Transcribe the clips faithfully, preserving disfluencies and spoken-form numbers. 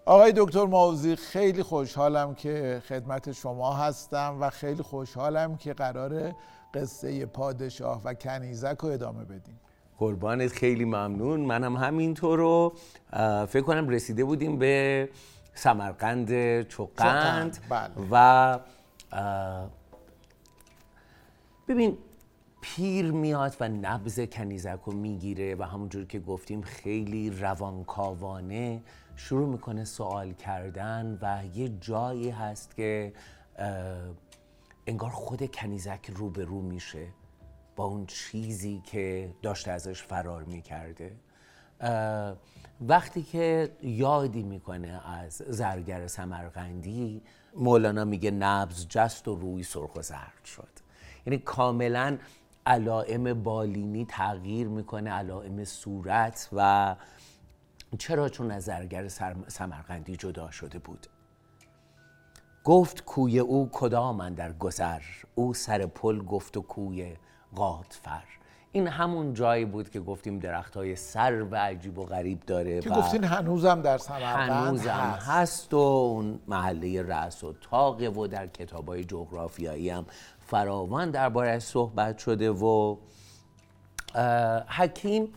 آقای دکتر ماوزی، خیلی خوشحالم که خدمت شما هستم و خیلی خوشحالم که قراره قصه پادشاه و کنیزک رو ادامه بدیم. قربانت، خیلی ممنون. منم همینطور رو فکر کنم رسیده بودیم به سمرقند چوقند. بله. و ببین، پیر میاد و نبض کنیزک رو میگیره و همونجور که گفتیم خیلی روانکاوانه شروع میکنه سوال کردن و یه جایی هست که انگار خود کنیزک رو به رو میشه با اون چیزی که داشته ازش فرار میکرده. وقتی که یادی میکنه از زرگر سمرقندی، مولانا میگه نبض جست و روی سرخ و زرد شد. یعنی کاملا علائم بالینی تغییر میکنه، علائم صورت. و چرا؟ چون از زرگر سمرقندی جدا شده بود. گفت کوی او کدام اندر گذر، او سر پل گفت و کوی غاتفر. این همون جایی بود که گفتیم درختای سر و عجیب و غریب داره که و گفتین هنوزم در سمرقند هنوزم هست. هست و اون محله رأس و طاقه و در کتابای جغرافیایی هم فراوان درباره‌اش صحبت شده. و حکیم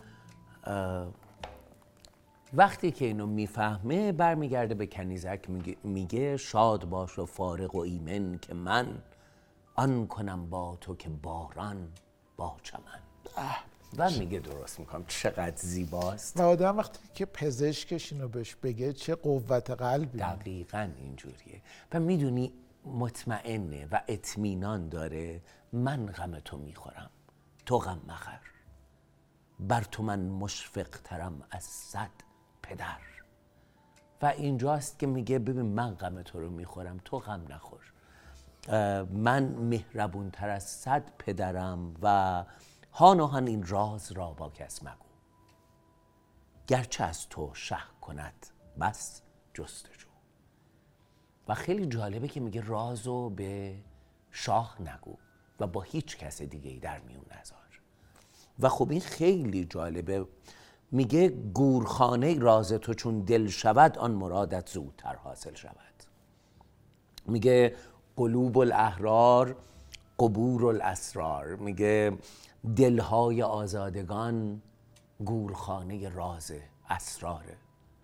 وقتی که اینو میفهمه برمیگرده به کنیزک، میگه, میگه شاد باش و فارغ و ایمن که من آن کنم با تو که باران با چمن. و میگه درست میکنم. چقدر زیباست. و آدم وقتی که پزشکش اینو بهش بگه چه قوت قلبی. دقیقاً اینجوریه. و میدونی مطمئنه و اطمینان داره من غم تو میخورم، تو غم مخور، بر تو من مشفق ترم از صد پدر. و اینجاست که میگه ببین من غم تو رو میخورم، تو غم نخور. من مهربون تر از صد پدرم و هان و هان این راز را با کس مگو، گرچه از تو شه کند بس جستجو. و خیلی جالبه که میگه رازو به شاه نگو و با هیچ کس دیگه ای در میون نذار. و خب این خیلی جالبه. میگه گورخانه راز تو چون دل شود، آن مرادت زودتر حاصل شود. میگه قلوب الاحرار قبور الاسرار. میگه دلهای آزادگان گورخانه راز اسراره.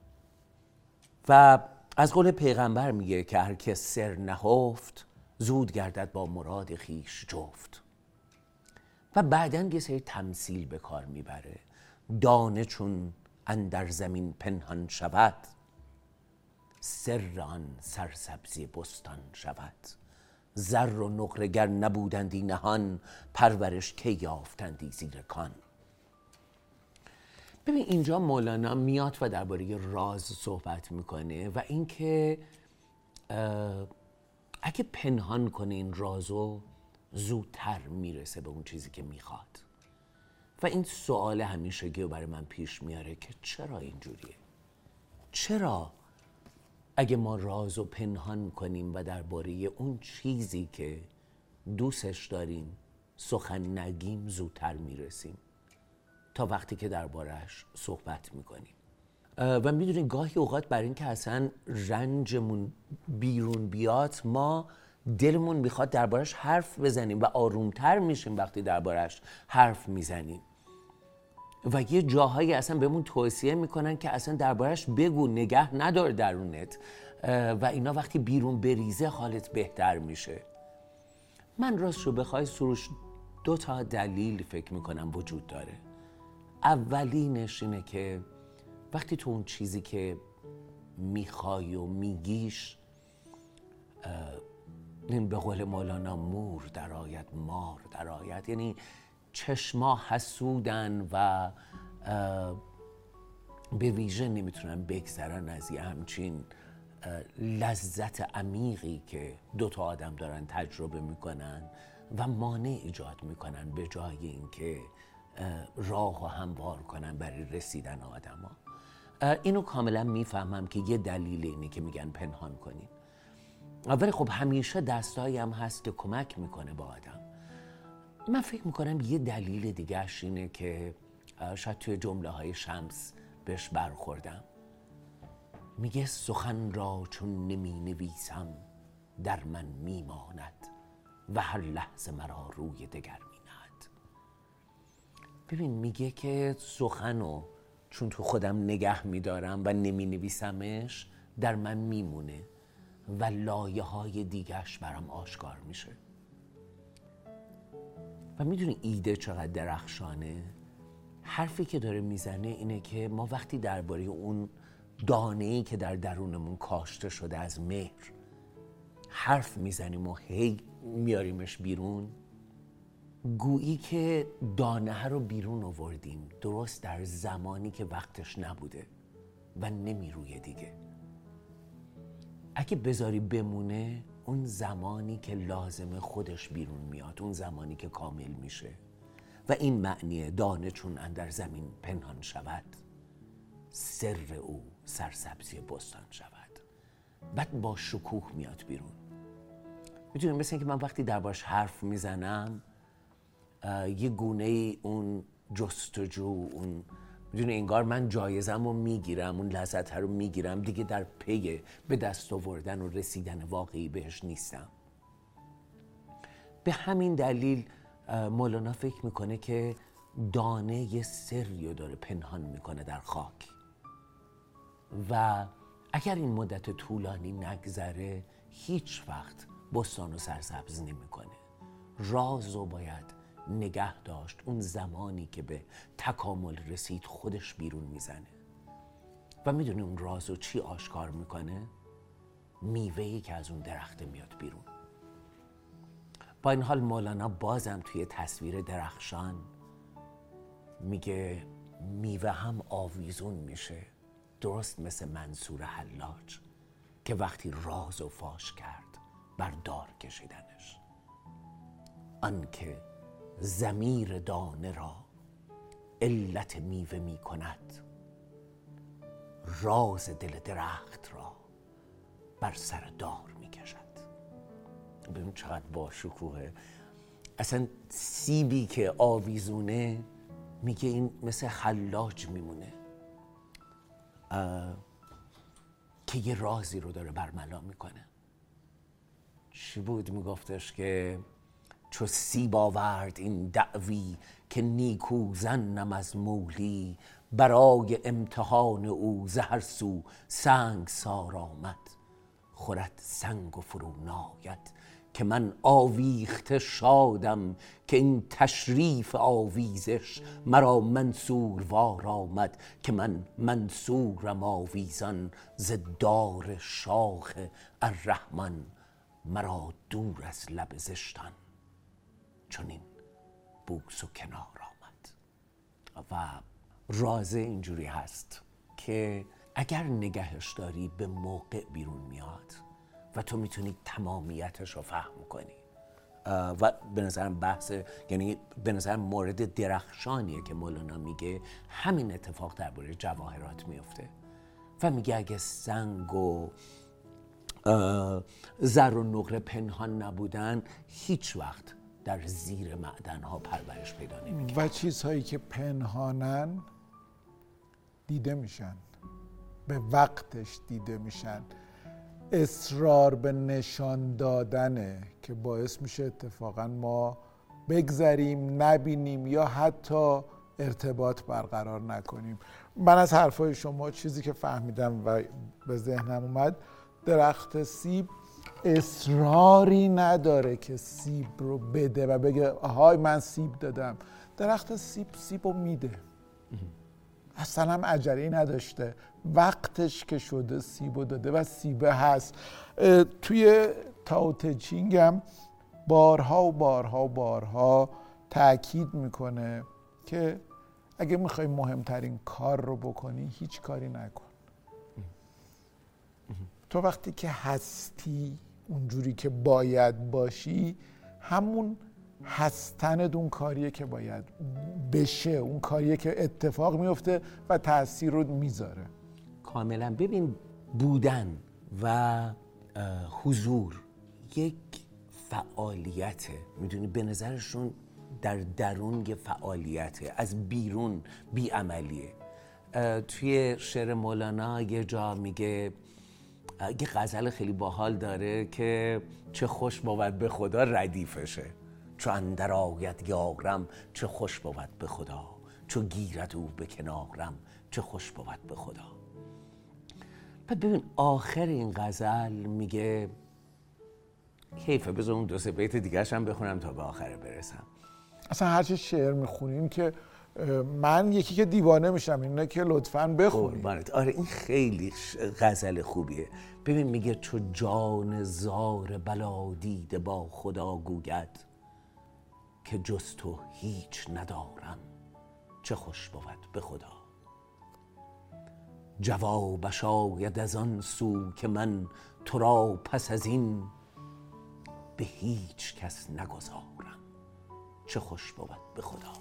و از قول پیغمبر میگه که هر که سر نهفت، زود گردد با مراد خیش جفت. و بعداً یه سری تمثیل به کار میبره. دانه چون اندر زمین پنهان شود، سر آن سرسبزی بستان شود. زر و نقره گر نبودندی نهان، پرورش کی یافتندی زیر کان. ببین اینجا مولانا میاد و درباره راز صحبت میکنه و اینکه اگه پنهان کنه این رازو، زودتر میرسه به اون چیزی که میخواد. و این سوال همیشگی رو برای من پیش میاره که چرا اینجوریه؟ چرا اگه ما رازو پنهان کنیم و درباره اون چیزی که دوستش داریم سخن نگیم، زودتر میرسیم تا وقتی که درباره‌اش صحبت میکنیم؟ و میدونید گاهی اوقات برای این که اصلا رنجمون بیرون بیاد، ما دلمون میخواد درباره‌اش حرف بزنیم و آرومتر میشیم وقتی درباره‌اش حرف میزنیم. و یه جاهایی اصلا بهمون توصیه میکنن که اصلا درباره‌اش بگو، نگه ندار درونت و اینا، وقتی بیرون بریزه حالت بهتر میشه. من راست رو بخوای سروش، دو تا دلیل فکر میکنم وجود داره. اولینش اینه که وقتی تو اون چیزی که میخوای و میگیش، این به قول مولانا مور در آید مار در آید، یعنی چشما حسودن و به ویژه نمیتونن بگذرن از یه همچین لذت عمیقی که دو تا آدم دارن تجربه میکنن و مانع ایجاد میکنن به جای اینکه راه و هموار کنن برای رسیدن آدم ها. اینو کاملا میفهمم که یه دلیل اینه که میگن پنهان کنین. ولی خب همیشه دستایی هم هست که کمک میکنه با آدم. من فکر میکنم یه دلیل دیگه‌اش اینه که شاید توی جمله های شمس بهش برخوردم. میگه سخن را چون نمی نویسم در من میماند و هر لحظه مرا روی دگر می نهد. ببین میگه که سخنو چون تو خودم نگه میدارم و نمی نویسمش در من میمونه و لایه های دیگرش برام آشکار میشه. و میدونی ایده چقدر درخشانه؟ حرفی که داره میزنه اینه که ما وقتی درباره اون دانه‌ای که در درونمون کاشته شده از مهر حرف میزنیم و هی میاریمش بیرون، گویی که دانه رو بیرون آوردیم درست در زمانی که وقتش نبوده و نمیرویه دیگه. اگه بذاری بمونه اون زمانی که لازمه خودش بیرون میاد، اون زمانی که کامل میشه. و این معنیه دانه چون اندر زمین پنهان شود، سر او سرسبزی بستان شود. بعد با شکوه میاد بیرون. میدونی مثل اینکه من وقتی دربارش حرف میزنم یه گونه ای اون جستجو، اون میدونی انگار من جایزم رو میگیرم، اون لذت رو میگیرم دیگه، در پی به دست آوردن و رسیدن واقعی بهش نیستم. به همین دلیل مولانا فکر میکنه که دانه یه سری رو داره پنهان میکنه در خاک و اگر این مدت طولانی نگذره هیچ وقت بستان و سرسبز نمیکنه. راز رو باید نگه داشت، اون زمانی که به تکامل رسید خودش بیرون میزنه. و میدونی اون راز رو چی آشکار میکنه؟ میوه‌ای که از اون درخته میاد بیرون. با این حال مولانا بازم توی تصویر درخشان میگه میوه هم آویزون میشه، درست مثل منصور حلاج که وقتی راز و فاش کرد بر دار کشیدنش. آنکه ضمیر دانه را علت میوه می کند، راز دل درخت را بر سر دار می کشد. ببین چقدر با شکوهه. اصلا سیبی که آویزونه میگه این مثل حلاج میمونه که یه رازی رو داره برملا میکنه. چی بود میگفتش که چو سیب آورد این دعوی که نیکو زنم از مولی، برای امتحان او ز هر سو سنگسار آمد، خورد سنگ و فرو ناید که من آویخته شادم، که این تشریف آویزش مرا منصور وار آمد، که من منصورم آویزان ز دار شاخ الرحمن، مرا دور از لب زشتان چنین بوس و کنار آمد. و رازه اینجوری هست که اگر نگهش داری به موقع بیرون میاد و تو میتونی تمامیتش رو فهم کنی. و به نظرم بحث، یعنی به نظرم مورد درخشانیه که مولانا میگه همین اتفاق درباره جواهرات میفته و میگه اگه سنگ و زر و نقره پنهان نبودن هیچ وقت در زیر معدن ها پرورش پیدا نمی‌کنن و چیزهایی که پنهانن دیده میشن، به وقتش دیده میشن. اصرار به نشان دادنه که باعث میشه اتفاقا ما بگذریم، نبینیم یا حتی ارتباط برقرار نکنیم. من از حرفای شما چیزی که فهمیدم و به ذهنم اومد، درخت سیب اصراری نداره که سیب رو بده و بگه آهای من سیب دادم. درخت سیب سیب رو میده، اصلا هم عجله‌ای نداشته، وقتش که شده سیب رو داده و سیبه هست. توی تائو te ching هم بارها و بارها و بارها تأکید میکنه که اگه میخوای مهمترین کار رو بکنی هیچ کاری نکن. تو وقتی که هستی اونجوری که باید باشی، همون هستنت اون کاریه که باید بشه، اون کاریه که اتفاق میفته و تأثیر رو میذاره. کاملا. ببین بودن و حضور یک فعالیته، میدونی به نظرشون در درون یه فعالیته، از بیرون بی عملیه. توی شعر مولانا یه جا میگه، یه غزل خیلی باحال داره که چه خوش بود به خدا ردیفشه، چو اندر آید یارم چه خوش بود به خدا، چو گیرد او به کنارم چه خوش بود به خدا. بعد ببین آخر این غزل میگه حیفه، بذار اون دو سه بیت دیگرش هم بخونم تا به آخر برسم. اصلا هرچی شعر میخونیم که من یکی که دیوانه میشم، اینه که لطفاً بخونید. آره این خیلی غزل خوبیه. ببین میگه چو جان زار بلا دیده با خدا گوید، که جز تو هیچ ندارم چه خوش بود به خدا. جوابش آید از آن سو که من تو را پس از این، به هیچ کس نگذارم چه خوش بود به خدا.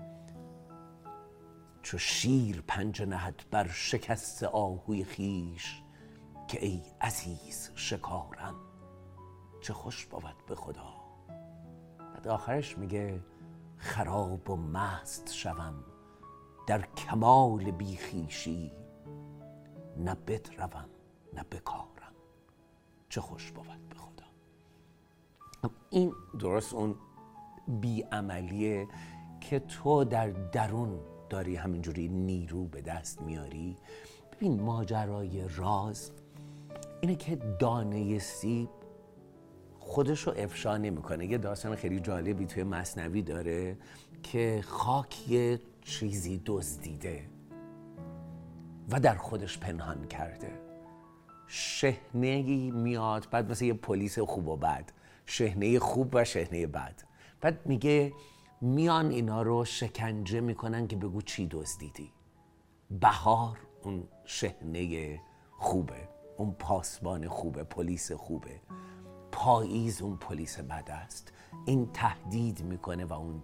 چو شیر پنجه نهد بر شکست آهوی خویش، که ای عزیز شکارم چه خوش بود به خدا. بعد آخرش میگه خراب و مست شوم در کمال بیخیشی، نه بدروم نه بکارم چه خوش بود به خدا. این درست اون بی‌عملیه که تو در درون داری همینجوری نیرو به دست میاری. ببین ماجرای راز اینه که دانه سیب خودشو افشا نمیکنه. یه داستان خیلی جالبی توی مثنوی داره که خاک یه چیزی دزدیده و در خودش پنهان کرده. شحنه‌ای میاد، بعد مثل یه پلیس خوب و بد، شحنه خوب و شحنه بد، بعد میگه میان اینا رو شکنجه میکنن که بگو چی دزدیدی. بهار اون شحنه خوبه، اون پاسبان خوبه، پلیس خوبه. پاییز اون پلیس بد است. این تهدید میکنه و اون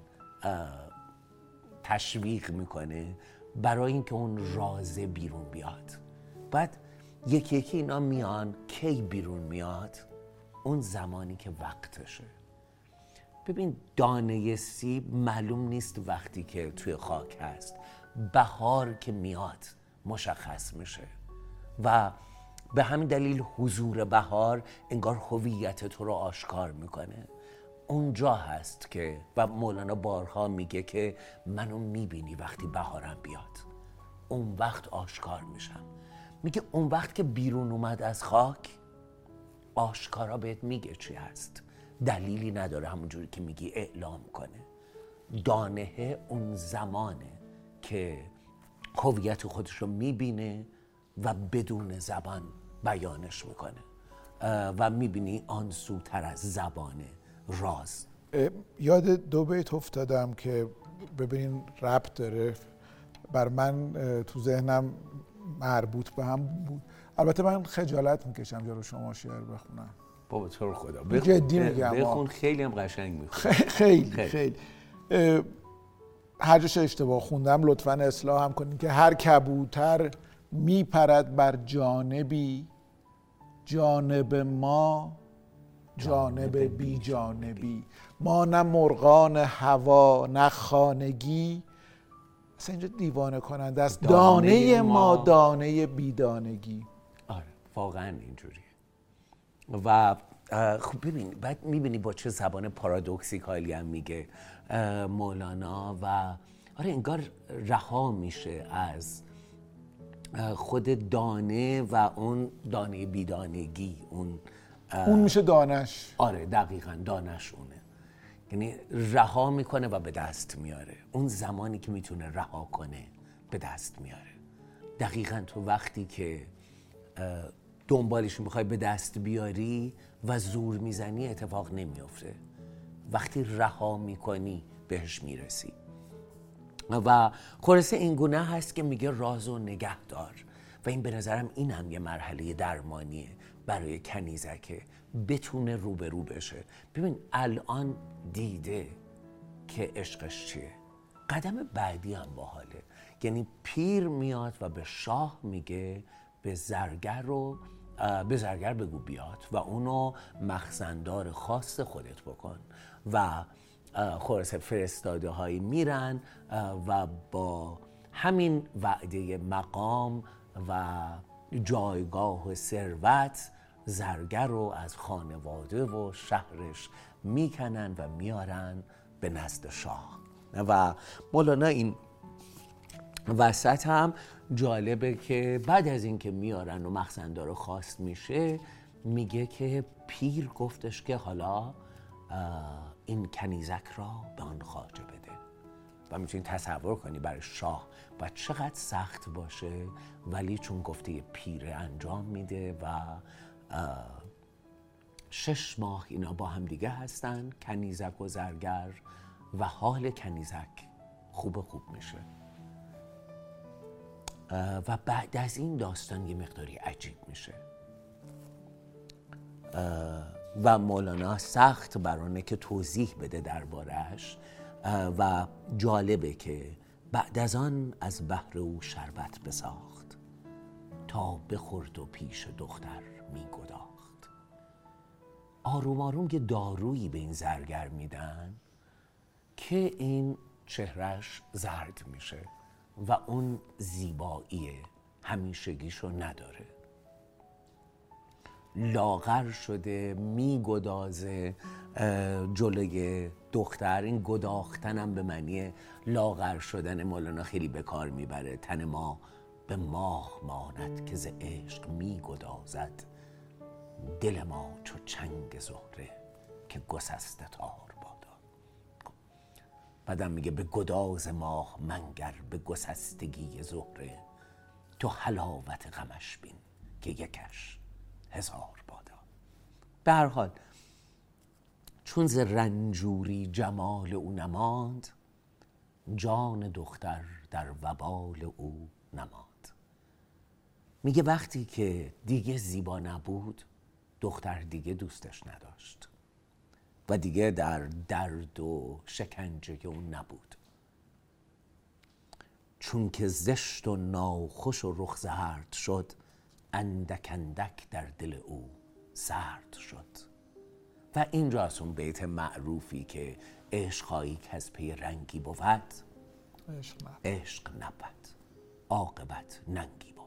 تشویق میکنه برای اینکه اون رازه بیرون بیاد. بعد یکی یکی اینا میان. کی بیرون میاد؟ اون زمانی که وقتشه. ببین دانه سیب معلوم نیست وقتی که توی خاک هست، بهار که میاد مشخص میشه و به همین دلیل حضور بهار انگار هویت تو رو آشکار میکنه. اونجا هست که و مولانا بارها میگه که منو میبینی وقتی بهارم بیاد، اون وقت آشکار میشم. میگه اون وقت که بیرون اومد از خاک آشکارا بهت میگه چی هست، دلیلی نداره همونجوری که میگی اعلام کنه. دانه اون زمانه که هویت خودش رو میبینه و بدون زبان بیانش میکنه و میبینی آن سوتر از زبانه راز. یاد دو بیت افتادم که ببینین ربط داره، بر من تو ذهنم مربوط به هم بود. البته من خجالت میکشم جلو شما شعر بخونم. بابا تو رو خدا بخون. جدی میگم بخون، خیلی هم قشنگ میخونی. خیلی خیلی, خیلی. هر جاش اشتباه خوندم لطفاً اصلاح هم کنین. که هر کبوتر میپرد بر جانبی، جانب ما جانب بی جانبی. ما نه مرغان هوا نه خانگی. اصلا اینجا دیوانه کننده است. دانه, دانه ما دانه بیدانگی. آره واقعا اینجوریه. و خب ببین بعد میبینی با چه زبان پارادوکسیکالی هم میگه مولانا و آره انگار رها میشه از خود دانه و اون دانه بیدانگی. اون اون میشه دانش. آره دقیقاً دانش اونه. یعنی رها میکنه و به دست میاره. اون زمانی که میتونه رها کنه به دست میاره. دقیقاً تو وقتی که دنبالش میخوای به دست بیاری و زور میزنی اتفاق نمیافته. وقتی رها میکنی بهش میرسی. و خلاصه این گونه هست که میگه راز و نگه دار. و این به نظرم این هم یه مرحله درمانیه برای کنیزکه بتونه روبرو بشه. ببین الان دیده که عشقش چیه. قدم بعدی هم باحاله. یعنی پیر میاد و به شاه میگه به زرگر رو به زرگر بگو بیاد و اونو مخزندار خاص خودت بکن. و خلاصه فرستاده هایی میرن و با همین وعده مقام و جایگاه و ثروت زرگر رو از خانواده و شهرش میکنن و میارن به نزد شاه. و مولانا این وسط هم جالبه که بعد از اینکه میارن و مخزن‌دار رو خواست میشه، میگه که پیر گفتش که حالا این کنیزک را به آن خواجه بده. و میتونید تصور کنی برای شاه باید چقدر سخت باشه، ولی چون گفته پیر انجام میده و شش ماه اینا با هم دیگه هستن، کنیزک و زرگر، و حال کنیزک خوب خوب میشه. و بعد از این داستان یه مقداری عجیب میشه و مولانا سخت برانه که توضیح بده درباره‌اش. و جالبه که بعد از آن از بحر او شربت بساخت، تا بخورد و پیش دختر می گداخت. آروم آروم یه دارویی به این زرگر میدن که این چهرش زرد میشه و اون زیبایی همیشگیشو نداره، لاغر شده، میگدازه جلوی دختر. این گداختنم به معنی لاغر شدن مولانا خیلی به کار میبره. تن ما به ماه ماند که ز عشق میگدازد، دل ما چو چنگ زهره که گسسته تار بادا. بعدم میگه به گداز ماه منگر، به گسستگی زهره، تو حلاوت غمش بین که یکش هزار بادا. به هر حال چون ز رنجوری جمال او نماند، جان دختر در وبال او نماند. میگه وقتی که دیگه زیبا نبود، دختر دیگه دوستش نداشت و دیگه در درد و شکنجه اون نبود. چون که زشت و ناخوش و رخ زرد شد، اندک اندک در دل او سرد شد. و اینجاست اون بیت معروفی که عشقایی که از پی رنگی بود، عشق نبود، عشق نبود، عاقبت ننگی بود.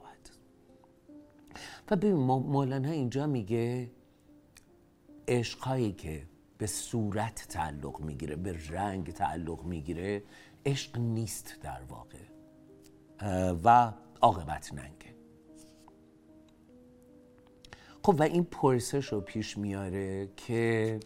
و ببین مولانا اینجا میگه عشقایی که به صورت تعلق میگیره، به رنگ تعلق میگیره، عشق نیست در واقع و عاقبت ننگه. خب و این پرسش رو پیش میاره که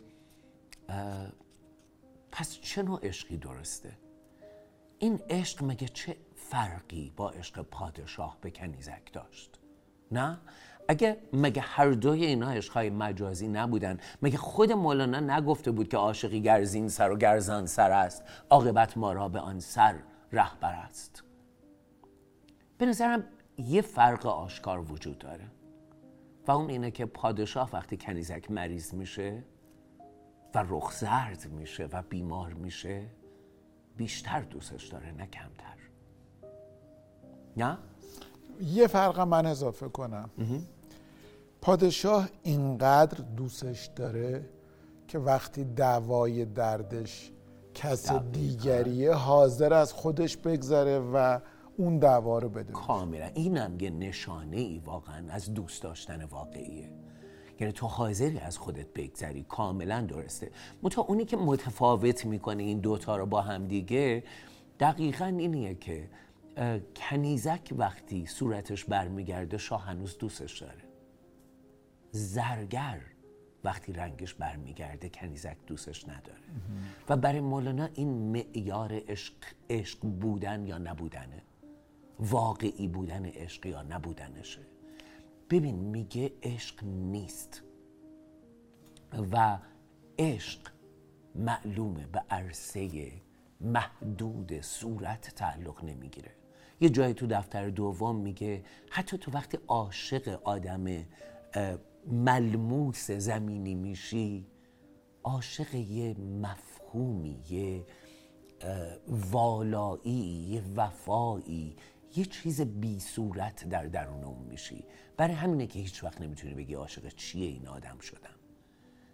پس چه نوع عشقی درسته؟ این عشق مگه چه فرقی با عشق پادشاه به کنیزک داشت؟ نه؟ اگه مگه هر دوی اینا عشقهای مجازی نبودن؟ مگه خود مولانا نگفته بود که عاشقی گرزین سر و گرزان سر است، عاقبت ما را به آن سر رهبر است؟ به نظرم یه فرق آشکار وجود داره و اون اینه که پادشاه وقتی کنیزک مریض میشه و رخ زرد میشه و بیمار میشه، بیشتر دوستش داره نه کمتر. نه؟ یه فرق من اضافه کنم. پادشاه اینقدر دوستش داره که وقتی دعوای دردش کس دیگریه، حاضر از خودش بگذره و اون دعوا رو بده. کاملا اینم یه نشانه ای واقعا از دوست داشتن واقعیه. یعنی تو حاضری از خودت بگذری، کاملا درسته. منتها اونی که متفاوت میکنه این دوتا رو با هم دیگه دقیقاً اینیه که کنیزک وقتی صورتش برمیگرده، شاه هنوز دوستش داره. زرگر وقتی رنگش برمیگرده، کنیزک دوستش نداره. و برای مولانا این معیار عشق عشق بودن یا نبودنه، واقعی بودن عشق یا نبودنشه. ببین میگه عشق نیست و عشق معلومه به عرصه محدود صورت تعلق نمیگیره. یه جایی تو دفتر دوم میگه حتی تو وقتی عاشق آدم ملموس زمینی میشی، عاشق یه مفهومی، یه والایی، یه وفایی، یه چیز بی صورت در درون اون میشی. برای همینه که هیچ وقت نمیتونی بگی عاشق چیه این آدم شدم.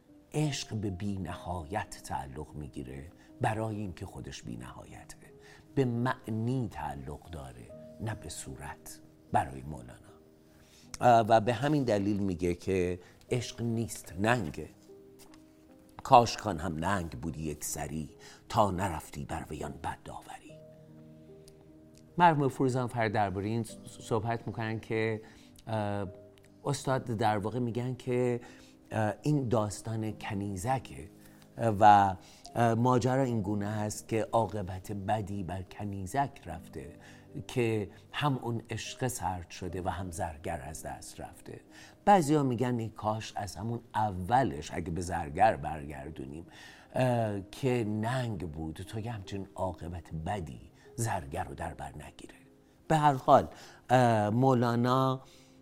عشق به بی نهایت تعلق میگیره برای اینکه خودش بی نهایته. به معنی تعلق داره نه به صورت برای مولانا. و به همین دلیل میگه که عشق نیست ننگه، کاش کان هم ننگ بودی یک سری، تا نرفتی بر ویان بد داوری. مرحوم فروزانفر درباره این صحبت میکنن که استاد در واقع میگن که این داستان کنیزکه و ماجرا این گونه هست که عاقبت بدی بر کنیزک رفته که هم اون عشق سرد شده و هم زرگر از دست رفته. بعضیا میگن ای کاش از همون اولش اگه به زرگر برگردونیم که ننگ بود تو که همچنین عاقبت بدی زرگر رو در بر نگیره. به هر حال مولانا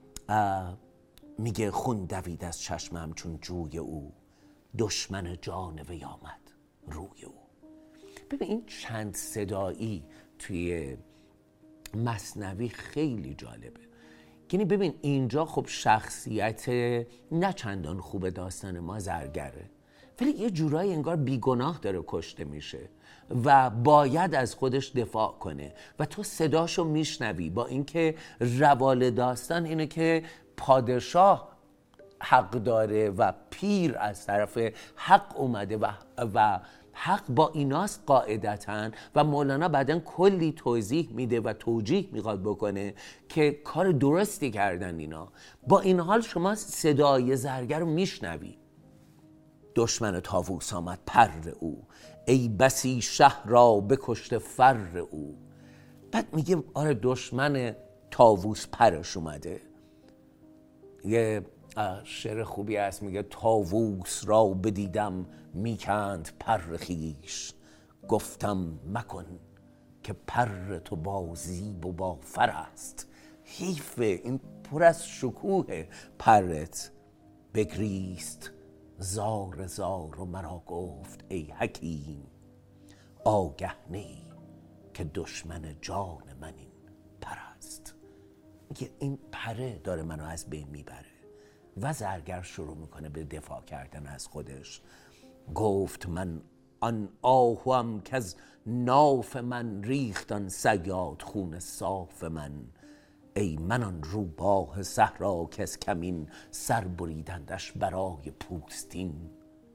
میگه خون دوید از چشمم چون جوی او، دشمن جان وی آمد روی او. ببین این چند صدایی توی مثنوی خیلی جالبه. یعنی ببین اینجا خب شخصیت نه چندان خوب داستان ما زرگره، ولی یه جورایی انگار بیگناه داره کشته میشه و باید از خودش دفاع کنه و تو صداشو میشنوی. با اینکه روال داستان اینه که پادشاه حق داره و پیر از طرف حق اومده و, و حق با ایناست قاعدتاً و مولانا بعداً کلی توضیح میده و توجیه میخواد بکنه که کار درستی کردن اینا. با این حال شما صدای زرگر رو میشنوی. دشمن طاووس آمد پر او، ای بسی شهر را بکشته فر او. بعد میگه آره دشمن طاووس پرش اومده. یه شعر خوبی هست میگه طاووس را بدیدم میکند پر خویش، گفتم مکن که پر تو با زیب و با فر است. حیفه این پر از شکوه پرت. بگریست زار زار و مرا گفت ای حکیم، آگه نی که دشمن جان من این پر است. میگه این پره داره منو از بین میبره و زرگر شروع میکنه به دفاع کردن از خودش. گفت من آن آهوام که از ناف من ریخت آن صیاد خون صاف من، ای من آن روباه صحرا که از کمین سر بریدندش برای پوستین.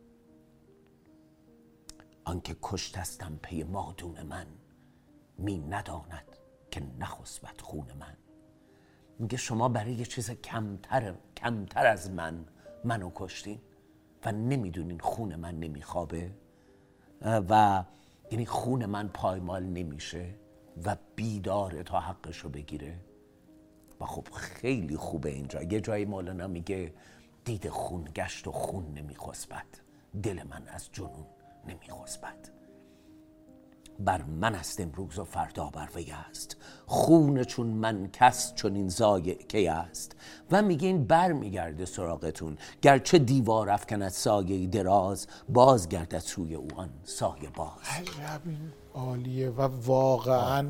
آنکه کشتستم پی مادون من، می نداند که نخسبد خون من. میگه شما برای یه چیز کمتر کمتر از من منو کشتین و نمیدونین خون من نمیخوابه و یعنی خون من پایمال نمیشه و بیداره تا حقشو بگیره. و خب خیلی خوبه اینجا. یه جایی مولانا میگه دید خون گشت و خون نمیخسبد، دل من از جنون نمیخسبد. بر من است امروز و فردا بر وی است، خون چون من کس چون این ضایع کی است. و میگه این بر میگرده سراغتون، گرچه دیوار افکند سایه دراز، باز گردد سوی او آن سایه باز. عجب این عالیه. و واقعا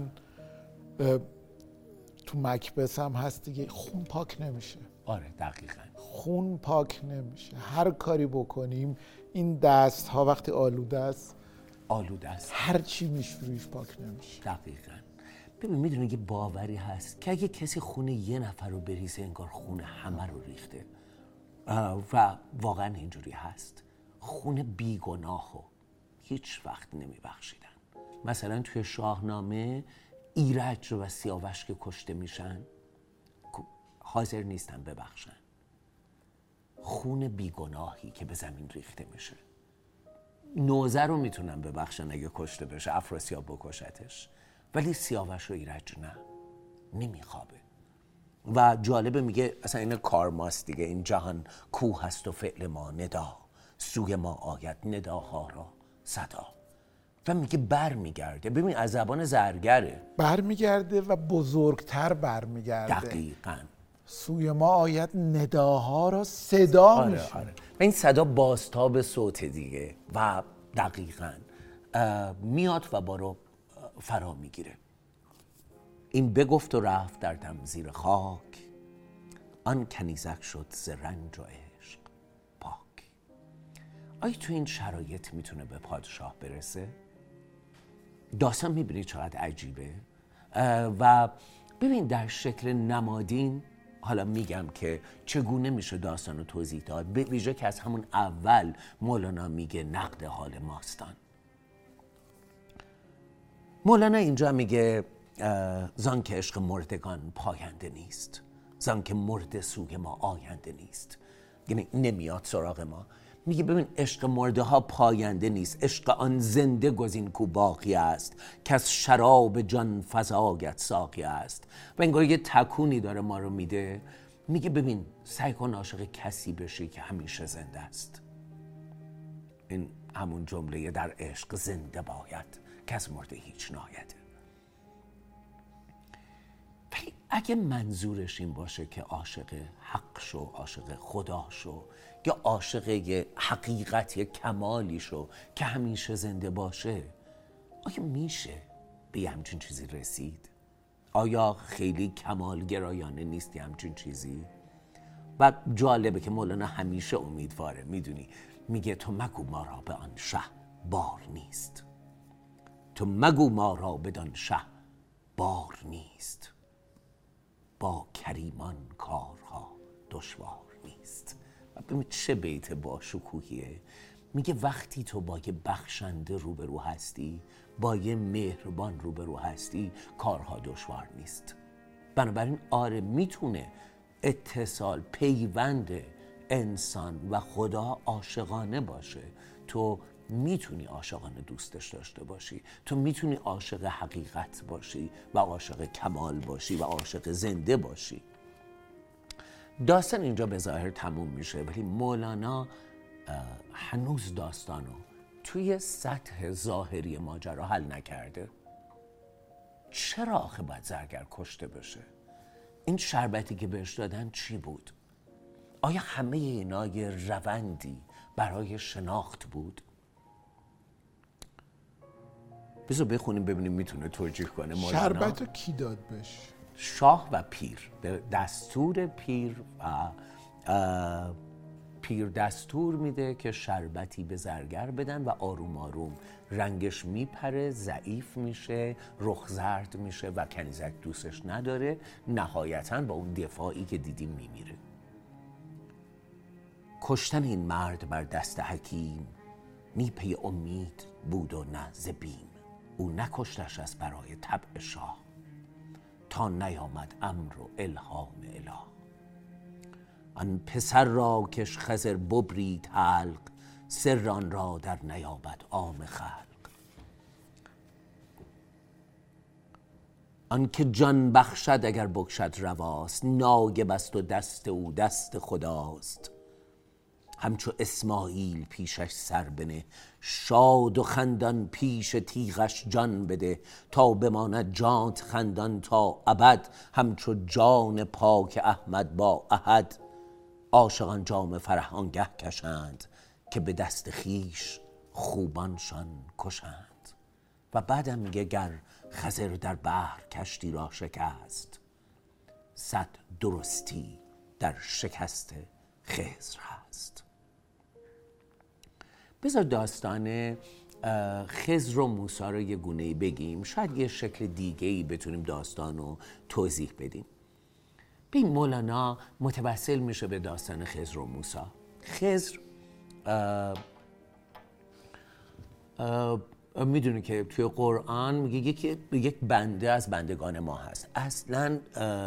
تو مکبث هم هست دیگه، خون پاک نمیشه. آره دقیقاً خون پاک نمیشه. هر کاری بکنیم این دست ها وقتی آلوده است آلوده است هر چی میشوریش پاک نمیشه. دقیقاً. ببین میدونی یه باوری هست که اگه کسی خون یه نفر رو بریزه انگار خون همه رو ریخته و واقعا اینجوری هست. خون بیگناهو هیچ وقت نمیبخشیدن. مثلا توی شاهنامه ایرج و سیاوش که کشته میشن حاضر نیستن ببخشن. خون بیگناهی که به زمین ریخته میشه، نوذر رو میتونن ببخشن اگه کشته بشه، افراسیاب بکشتش، ولی سیاوش و ایرج نه، نمیخوابه. و جالبه میگه اصلا این کارماست دیگه، این جهان کوه هست و فعل ما ندا، سوی ما آید نداها را صدا. و میگه بر میگرده. ببین از زبان زرگره بر میگرده و بزرگتر بر میگرده. دقیقاً سوی ما آید نداها را صدا آره میشه. آره. و این صدا بازتاب صوت دیگه و دقیقاً میاد و بارو فرا میگیره. این بگفت و رفت در دم زیر خاک، آن کنیزک شد ز رنج و عشق پاک. آیا تو این شرایط میتونه به پادشاه برسه؟ داستان میبینی چقدر عجیبه. و ببین در شکل نمادین، حالا میگم که چگونه میشه داستان رو توضیح داد، به ویژه که از همون اول مولانا میگه نقد حال ماستان. مولانا اینجا میگه زان که عشق مردگان پاینده نیست، زان که مرده سوی ما آینده نیست، یعنی نمیاد سراغ ما. میگه ببین عشق مرده ها پاینده نیست، عشق آن زنده گزین کو باقی است، که از شراب جان فزایت ساقی است. و انگار یه تکونی داره ما رو میده، میگه ببین سعی کن عاشق کسی بشی که همیشه زنده است. این همون جمله در عشق زنده باید که از مرده هیچ ناید. ولی اگه منظورش این باشه که عاشق حق شو، عاشق خدا شو، یا عاشق یه حقیقت، یه کمالی شو که همیشه زنده باشه، آیا میشه به همچین چیزی رسید؟ آیا خیلی کمال گرایانه نیست همچین چیزی؟ و جالبه که مولانا همیشه امیدواره، میدونی میگه تو مگو ما را به آن شه بار نیست، تو مگو ما را بدان شه بار نیست، با کریمان کارها دشوار نیست. و ببین چه بیت با شکوهیه. میگه وقتی تو با یه بخشنده روبرو هستی، با یه مهربان روبرو هستی، کارها دشوار نیست. بنابراین آره میتونه اتصال، پیوند انسان و خدا عاشقانه باشه. تو میتونی عاشقانه دوستش داشته باشی، تو میتونی عاشق حقیقت باشی و عاشق کمال باشی و عاشق زنده باشی. داستان اینجا به ظاهر تموم میشه، ولی مولانا هنوز داستانو توی سطح ظاهری ماجرا حل نکرده. چرا آخه باید زرگر کشته بشه؟ این شربتی که بهش دادن چی بود؟ آیا همه اینا یه روندی برای شناخت بود؟ بذار بخونیم ببینیم میتونه توجیه کنه مولانا. شربت رو کی داد بهش؟ شاه و پیر، به دستور پیر و پیر دستور میده که شربتی به زرگر بدن و آروم آروم رنگش میپره، ضعیف میشه، رخ زرد میشه و کنیزک دوستش نداره، نهایتاً با اون دفاعی که دیدیم میمیره. کشتن این مرد بر دست حکیم، نی پی امید بود و نه ز بیم. او نکشتش از برای طبع شاه، تا نیامد امر و الهام اله. آن پسر را کش خضر ببرید حلق، سر آن را در نیابد عام خلق. آن که جان بخشد اگر بکشد رواست، نایب است و دست او دست خداست. همچو اسماعیل پیشش سر بنه، شاد و خندان پیش تیغش جان بده. تا بماند جانت خندان تا ابد، همچو جان پاک احمد با احد. عاشقان جام فرح آنگه کشند، که به دست خویش خوبانشان کشند. و بعدم میگه گر خضر در بحر کشتی را شکست، صد درستی در شکست خضر هست. بذار داستان خضر و موسی رو یه گونه‌ای بگیم، شاید یه شکل دیگه‌ای بتونیم داستان رو توضیح بدیم. ببین مولانا متوسل میشه به داستان خضر و موسی. خضر میدونی که توی قرآن میگه یک یک بنده از بندگان ما هست. اصلا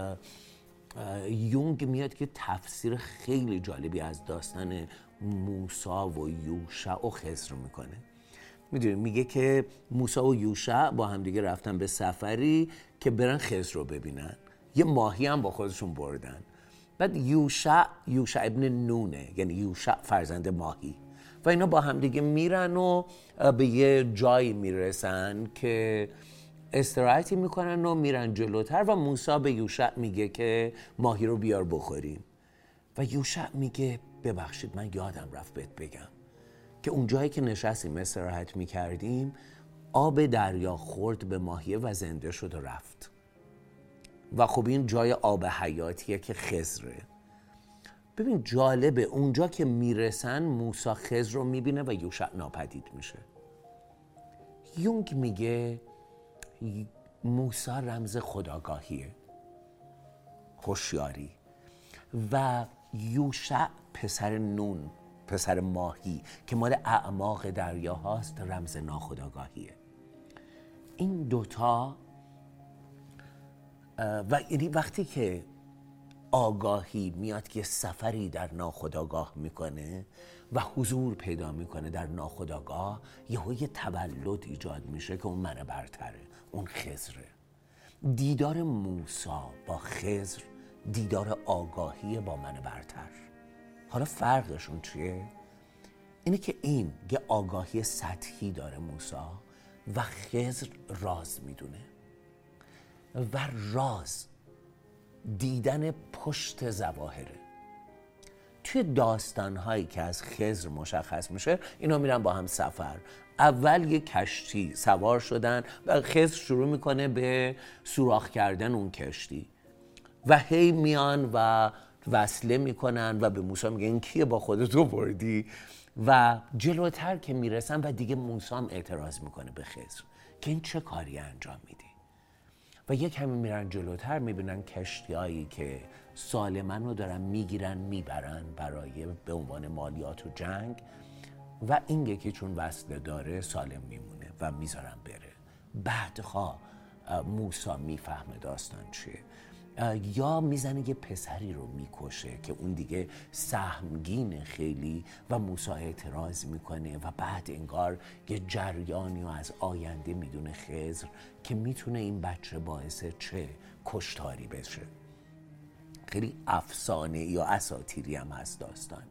یونگ میاد که تفسیر خیلی جالبی از داستان موسی و یوشع و خضر میکنه. میدونی میگه که موسی و یوشع با هم دیگه رفتن به سفری که برن خضر رو ببینن. یه ماهی هم با خودشون بردن. بعد یوشع یوشع ابن نونه، یعنی یوشع فرزند ماهی، و اینا با هم دیگه میرن و به یه جایی میرسن که استراحتی میکنن و میرن جلوتر و موسی به یوشع میگه که ماهی رو بیار بخوریم. و یوشع میگه ببخشید من یادم رفت بهت بگم که اون جایی که نشستیم استراحت میکردیم، آب دریا خورد به ماهیه و زنده شد و رفت. و خب این جای آب حیاتیه که خضره. ببین جالبه، اونجا که میرسن موسی خضر رو میبینه و یوشع ناپدید میشه. یونگ میگه موسی رمز خودآگاهیه، هوشیاری، و یوشع پسر نون، پسر ماهی که مال اعماق دریا هاست، رمز ناخودآگاهیه. این دوتا و یعنی وقتی که آگاهی میاد که سفری در ناخودآگاه میکنه و حضور پیدا میکنه در ناخودآگاه، یهو یه تولد ایجاد میشه که اون من برتره، اون خضره. دیدار موسی با خضر دیدار آگاهی با من برتر. حالا فرقشون چیه؟ اینه که این یه آگاهی سطحی داره موسی و خضر راز میدونه و راز دیدن پشت ظواهره. توی داستان‌هایی که از خضر مشخص میشه، اینا میرن با هم سفر. اول یه کشتی سوار شدن و خضر شروع میکنه به سوراخ کردن اون کشتی و هی میان و وصله میکنن و به موسی میگن این کیه با خودت بردی؟ و جلوتر که میرسن و دیگه موسی هم اعتراض میکنه به خضر که این چه کاری انجام میدی؟ و یک کمی میرن جلوتر میبینن کشتیایی که سالمن رو دارن میگیرن میبرن برای به عنوان مالیات و جنگ، و این یکی چون وصله داره سالم میمونه و میذارن بره. بعدها موسی میفهمه داستان چیه، یا میزنه یه پسری رو میکشه که اون دیگه سهمگینه خیلی و موسی اعتراض میکنه و بعد انگار یه جریانی رو از آینده میدونه خضر که میتونه این بچه باعث چه کشتاری بشه. خیلی افسانه یا اساطیری هم هست داستان.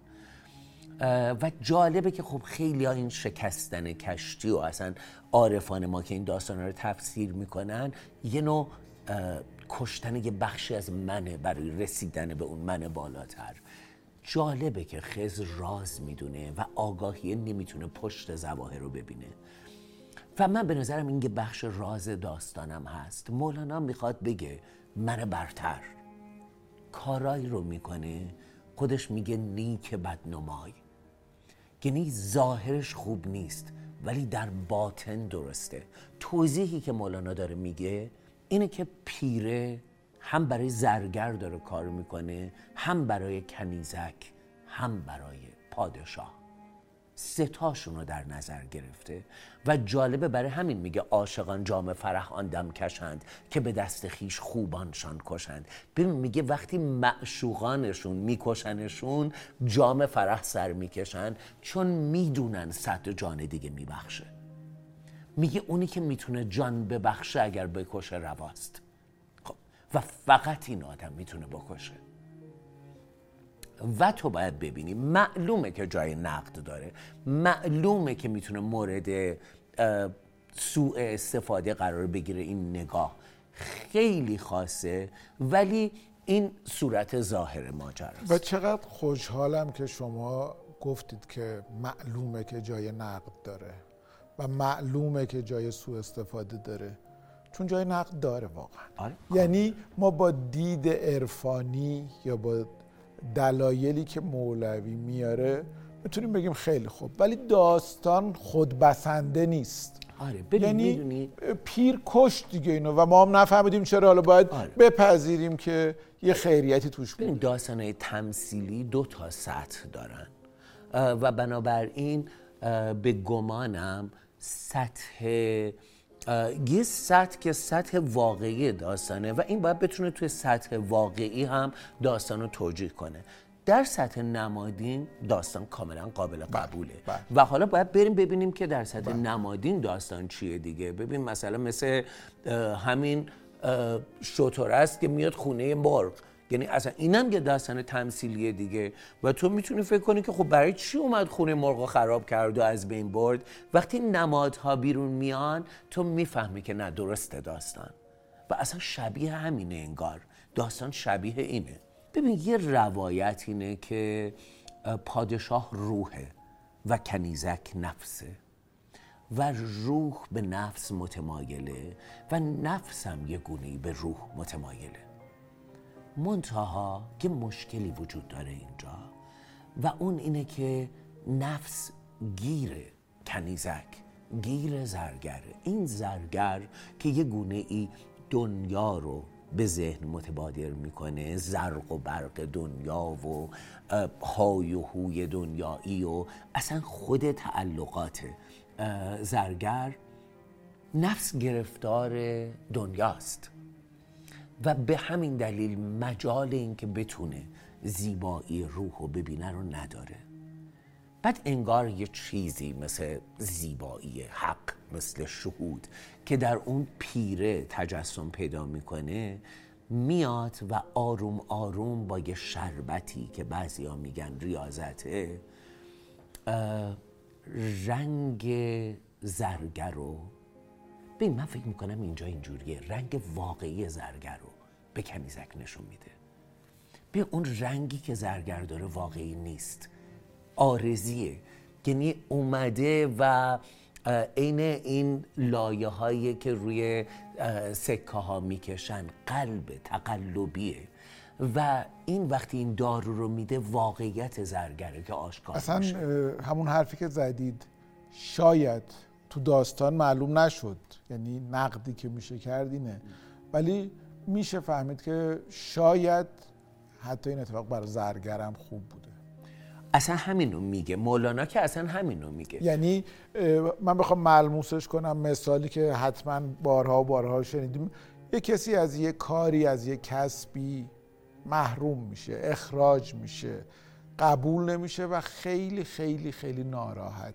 و جالبه که خب خیلی ها این شکستن کشتی و اصلا عارفان ما که این داستان رو تفسیر میکنن یه نوع کشتن یه بخشی از منه برای رسیدن به اون من بالاتر. جالبه که خضر راز میدونه و آگاهی نمیتونه پشت ظواهر رو ببینه و من به نظرم این یه بخش راز داستانم هست. مولانا میخواد بگه من برتر کارایی رو میکنه، خودش میگه نیک بدنمای، یعنی ظاهرش خوب نیست ولی در باطن درسته. توضیحی که مولانا داره میگه اینه که پیره هم برای زرگر داره کار میکنه، هم برای کنیزک، هم برای پادشاه. سه تاشون رو در نظر گرفته و جالبه برای همین میگه عاشقان جام فرح آن دم کشند که به دست خیش خوبانشان کشند. ببین میگه وقتی معشوقانشون میکشنشون جام فرح سر میکشن چون میدونن صد جان دیگه میبخشه. میگه اونی که میتونه جان ببخشه اگر بکشه رواست. خب و فقط این آدم میتونه بکشه و تو باید ببینی معلومه که جای نقد داره، معلومه که میتونه مورد سوء استفاده قرار بگیره. این نگاه خیلی خاصه ولی این صورت ظاهر ماجراست. و چقدر خوشحالم که شما گفتید که معلومه که جای نقد داره و معلومه که جای سوء استفاده داره، چون جای نقد داره واقعا. آره؟ یعنی ما با دید عرفانی یا با دلایلی که مولوی میاره میتونیم بگیم خیلی خوب، ولی داستان خودبسنده نیست. آره ببین یعنی میدونی پیر کشت دیگه اینو و ما هم نفهمیدیم چرا، حالا باید آره. بپذیریم که یه خیریتی توش بود. داستان‌های تمثیلی دو تا سطح دارن و بنابراین به گمانم سطح یه سطح که سطح واقعی داستانه و این باید بتونه توی سطح واقعی هم داستان رو توجیه کنه. در سطح نمادین داستان کاملا قابل قبوله بله. و حالا باید بریم ببینیم که در سطح بله. نمادین داستان چیه دیگه. ببین مثلا مثل همین شتر است که میاد خونه مرغ، یعنی اصلا اینم یه داستان تمثیلیه دیگه و تو میتونی فکر کنی که خب برای چی اومد خونه مرغ خراب کرد و از بین برد. وقتی نمادها بیرون میان تو میفهمی که نه درسته داستان و اصلا شبیه همینه، انگار داستان شبیه اینه. ببین یه روایت اینه که پادشاه روحه و کنیزک نفسه و روح به نفس متمایله و نفس هم یه گونه‌ای به روح متمایله. منتها یه مشکلی وجود داره اینجا و اون اینه که نفس گیره کنیزک گیر زرگره. این زرگر که یه گونه ای دنیا رو به ذهن متبادر میکنه، زرق و برق دنیا و های و هوی دنیایی و اصلا خود تعلقات زرگر، نفس گرفتار دنیاست و به همین دلیل مجال این که بتونه زیبایی روح رو ببینه رو نداره. بعد انگار یه چیزی مثل زیبایی حق، مثل شهود که در اون پیره تجسم پیدا میکنه، میاد و آروم آروم با یه شربتی که بعضیا میگن ریاضته، رنگ زرگر رو، ببین من فکر میکنم اینجا اینجوریه، رنگ واقعی زرگر رو به کنیزک نشون میده. ببین اون رنگی که زرگر داره واقعی نیست، عارضیه. یعنی اومده و عین این لایه هایی که روی سکه ها میکشن، قلب تقلبیه و این وقتی این دارو رو میده واقعیت زرگره که آشکار اصلا میشه. همون حرفی که زدید شاید تو داستان معلوم نشد، یعنی نقدی که میشه کرد اینه، ولی میشه فهمید که شاید حتی این اتفاق برای زرگرم خوب بوده. اصلا همینو میگه مولانا، که اصلا همینو میگه. یعنی من بخوام ملموسش کنم، مثالی که حتما بارها و بارها شنیدیم، یه کسی از یه کاری، از یه کسبی محروم میشه، اخراج میشه، قبول نمیشه و خیلی خیلی خیلی ناراحت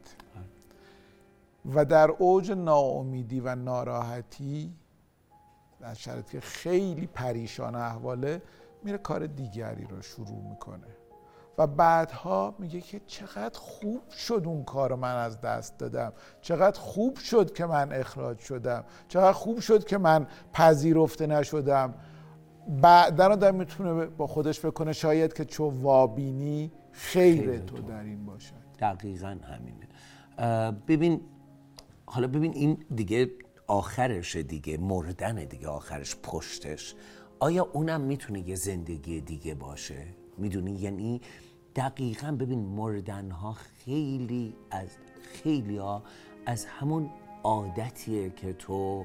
و در اوج ناامیدی و ناراحتی، در شرایطی که خیلی پریشان احواله، میره کار دیگری رو شروع میکنه و بعدها میگه که چقدر خوب شد اون کار رو من از دست دادم، چقدر خوب شد که من اخراج شدم، چقدر خوب شد که من پذیرفته نشدم. بعدن آدم میتونه با خودش بکنه شاید که چو وابینی خیر, خیر تو در این باشد. دقیقاً همینه. ببین حالا ببین این دیگه آخرشه دیگه، مردن دیگه آخرش، پشتش آیا اونم میتونه یه زندگی دیگه باشه؟ میدونی یعنی دقیقاً ببین مردنها خیلی از خیلی ها از همون عادتیه که تو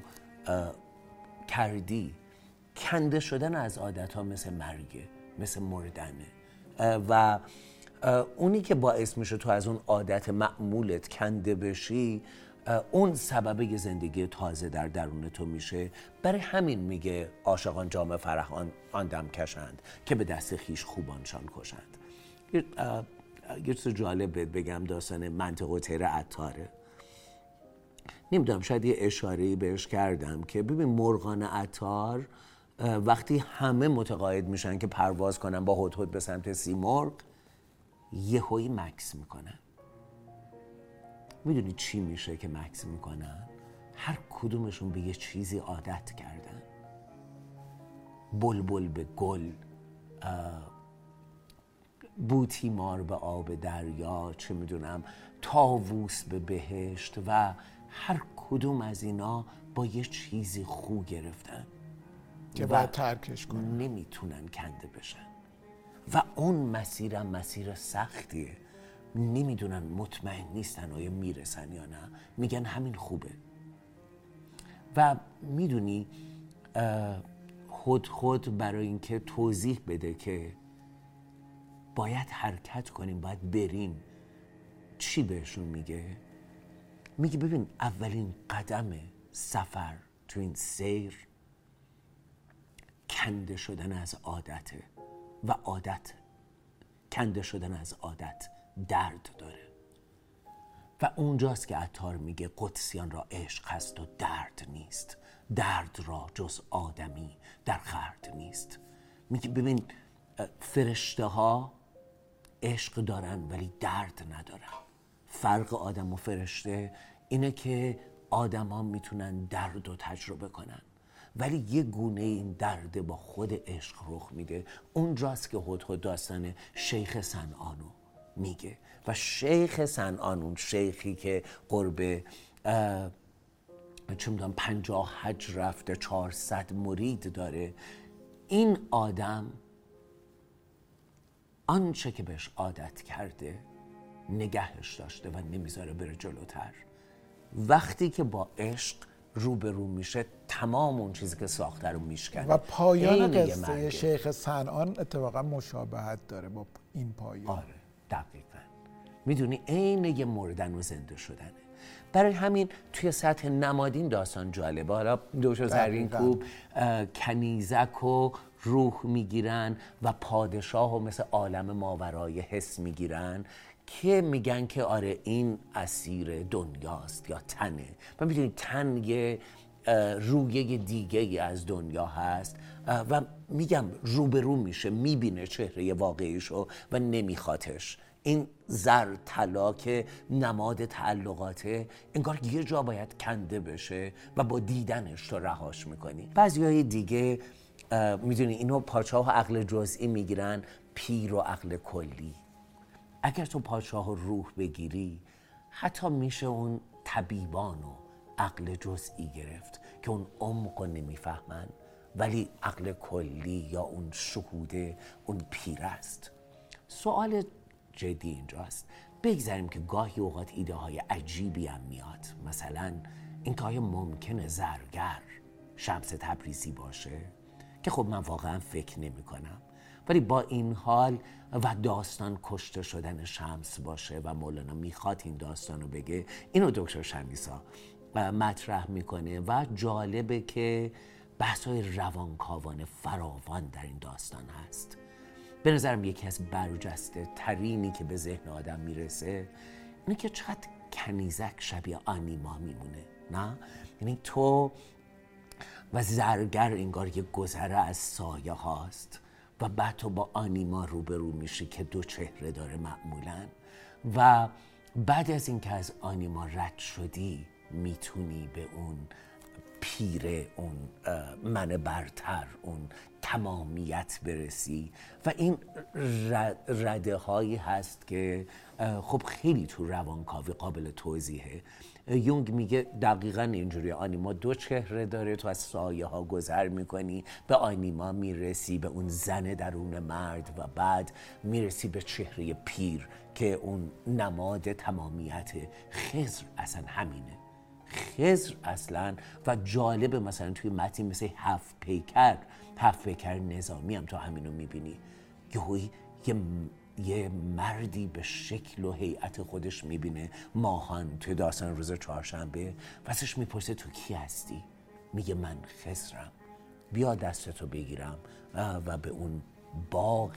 کردی. کنده شدن از عادت ها مثل مرگه، مثل مردنه و اونی که باعث میشه تو از اون عادت معمولت کنده بشی، اون سبب یه زندگی تازه در درون تو میشه. برای همین میگه عاشقان جام فرح آن, آن دم کشند که به دست خیش خوبانشان کشند. یه چیز جالب بهت بگم، داستان منطق و طیر عطاره. نمیدونم شاید یه اشاره‌ای بهش کردم که ببین مرغان عطار وقتی همه متقاعد میشن که پرواز کنن با هدهد به سمت سیمرغ، یهویی مکث میکنن. میدونی چی میشه که مکث میکنن؟ هر کدومشون به یه چیزی عادت کردن. بلبل به گل، بوتیمار به آب دریا، چه میدونم طاووس به بهشت، و هر کدوم از اینا با یه چیزی خو گرفتن که باید ترکش کنن، نمیتونن کنده بشن و اون مسیرم مسیر سختیه. نمیدونن، مطمئن نیستن آیا میرسن یا نه، میگن همین خوبه. و میدونی خود خود برای اینکه توضیح بده که باید حرکت کنیم، باید بریم، چی بهشون میگه؟ میگه ببین اولین قدم سفر تو این سیر کنده شدن از عادته و عادت کنده شدن از عادت درد داره و اونجاست که عطار میگه قدسیان را عشق هست و درد نیست، درد را جز آدمی در خورد نیست. میگه ببین فرشته ها عشق دارن ولی درد ندارن. فرق آدم و فرشته اینه که آدم ها میتونن درد رو تجربه کنن ولی یه گونه این درد با خود عشق رخ میده. اونجاست که هدهد داستان شیخ صنعانو میگه و شیخ صنعان، اون شیخی که قرب چه میدونم پنجاه حج رفته، چهارصد مرید داره، این آدم آنچه که بهش عادت کرده نگهش داشته و نمیذاره بره جلوتر. وقتی که با عشق روبرو میشه تمام اون چیزی که ساخته رو میشکنه. و پایان قصه شیخ صنعان اتفاقا مشابهت داره با این پایان. آره دقیقاً. میدونی عین یه مردن و زنده شدنه. برای همین توی سطح نمادین داستان جالبه. حالا دوشو زرینکوب کنیزک و روح میگیرن و پادشاه و مثل عالم ماورای حس میگیرن که میگن که آره این اسیر دنیاست یا تنه. و میدونی تن یه رویه دیگه ای از دنیا هست و میگم روبرو میشه، میبینه چهره واقعیشو و نمیخوادش. این زر طلا که نماد تعلقاته انگار یه جا باید کنده بشه و با دیدنش تو رهاش میکنی. بعضیای دیگه میدونی اینو پادشاه و عقل جزئی میگیرن، پیر و عقل کلی. اگر تو پادشاه و روح بگیری حتی میشه اون طبیبان و عقل جزئی گرفت که اون عمق رو نمیفهمن، ولی عقل کلی یا اون شهوده اون پیر است. سوال جدی اینجاست، بگذاریم که گاهی اوقات ایده های عجیبی هم میاد، مثلا این که آیا ممکنه زرگر شمس تبریزی باشه؟ که خب من واقعا فکر نمی کنم، ولی با این حال و داستان کشته شدن شمس باشه و مولانا میخواد این داستان رو بگه، اینو دکتر شمیسا مطرح میکنه و جالبه که بحث‌های روانکاوانه فراوان در این داستان هست. به نظرم یکی از برجسته ترینی که به ذهن آدم میرسه اینه که چقدر کنیزک شبیه آنیما میمونه، نه؟ یعنی تو و زرگر انگار یه گذره از سایه هاست و بعد تو با آنیما روبرو میشی که دو چهره داره معمولاً و بعد از اینکه از آنیما رد شدی میتونی به اون پیره، اون من برتر، اون تمامیت برسی و این رده هایی هست که خب خیلی تو روانکاوی قابل توضیحه. یونگ میگه دقیقاً اینجوری، آنیما دو چهره داره، تو از سایه ها گذر میکنی به آنیما میرسی، به اون زن درون مرد و بعد میرسی به چهره پیر که اون نماد تمامیته. خضر اصلا همینه، خضر اصلا. و جالبه مثلا توی متن مثل هفت پیکر هفت پیکر نظامی هم تو همینو میبینی، یهویی یه یه مردی به شکل و هیئت خودش میبینه ماهان توی داستان روز چهارشنبه و ازش میپرسه تو کی هستی؟ میگه من خضرم، بیا دستتو بگیرم و به اون باغ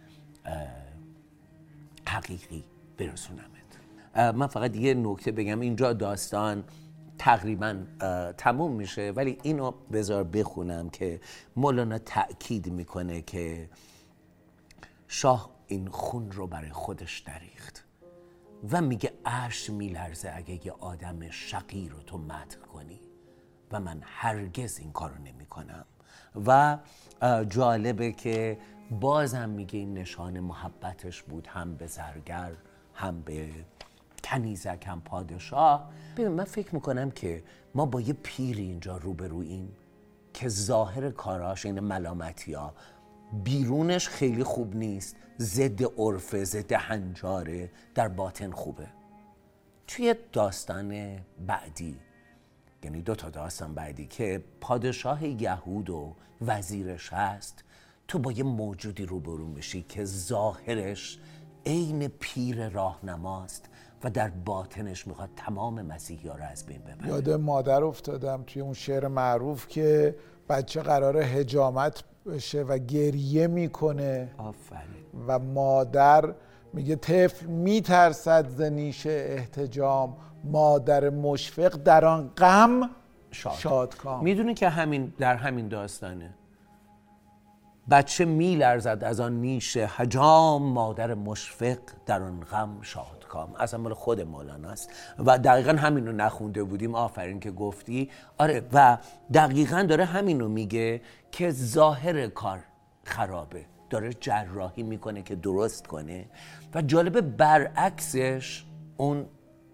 حقیقی برسونمت. من فقط یه نکته بگم، اینجا داستان تقریبا تموم میشه، ولی اینو بذار بخونم که مولانا تأکید میکنه که شاه این خون رو برای خودش دریخت و میگه عرش میلرزه اگه یه آدم شقی رو تو مدح کنی و من هرگز این کارو نمی کنم. و جالبه که بازم میگه این نشان محبتش بود، هم به زرگر، هم به کنیزک، هم پادشاه. ببین من فکر میکنم که ما با یه پیری اینجا روبروییم که ظاهر کاراش این ملامتی ها، بیرونش خیلی خوب نیست، ضد عرفه، ضد هنجاره، در باطن خوبه. توی داستان بعدی، یعنی دو تا داستان بعدی که پادشاه یهود و وزیرش هست، تو با یه موجودی روبرو میشی که ظاهرش عین پیر راهنماست و در باطنش میخواد تمام مسیحی ها رو از بین ببره. یاد مادر افتادم توی اون شعر معروف که بچه قراره حجامت بشه و گریه میکنه. آفرین. و مادر میگه طفل میترسد ز نیش احتجام، مادر مشفق در آن غم شاد. شادکام. میدونی که همین در همین داستانه، بچه میلرزد از آن نیش حجام، مادر مشفق در آن غم شادکام. اصلا مال خود مولاناست و دقیقا همین رو نخونده بودیم. آفرین که گفتی. آره و دقیقا داره همین رو میگه که ظاهر کار خرابه، داره جراحی میکنه که درست کنه و جالبه برعکسش اون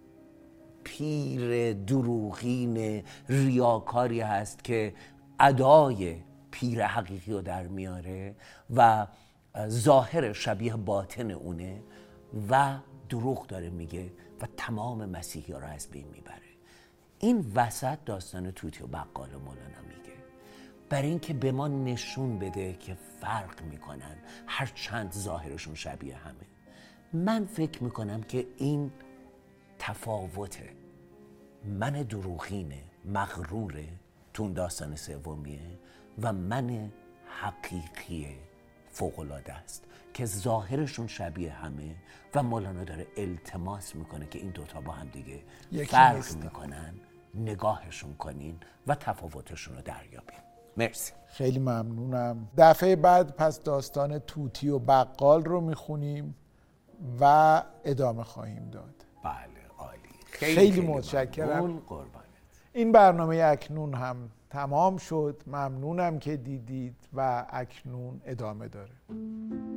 پیر دروغین ریاکاری هست که ادای پیر حقیقی رو در میاره و ظاهر شبیه باطن اونه و دروغ داره میگه و تمام مسیحی ها رو از بین میبره. این وسط داستان توتی و بقال و مولانا میگه، برای اینکه به ما نشون بده که فرق میکنن هر چند ظاهرشون شبیه همه. من فکر میکنم که این تفاوته، من دروغینه مغروره تو داستان سومیه و من حقیقی فوق‌العاده است که ظاهرشون شبیه همه و مولانا داره التماس میکنه که این دوتا با هم دیگه فرق نیستن. میکنن، نگاهشون کنین و تفاوتشون رو دریابین. مرسی. خیلی ممنونم. دفعه بعد پس داستان توتی و بقال رو میخونیم و ادامه خواهیم داد. بله عالی. خیلی, خیلی, خیلی متشکرم. قربانت. این برنامه اکنون هم تمام شد. ممنونم که دیدید و اکنون ادامه داره.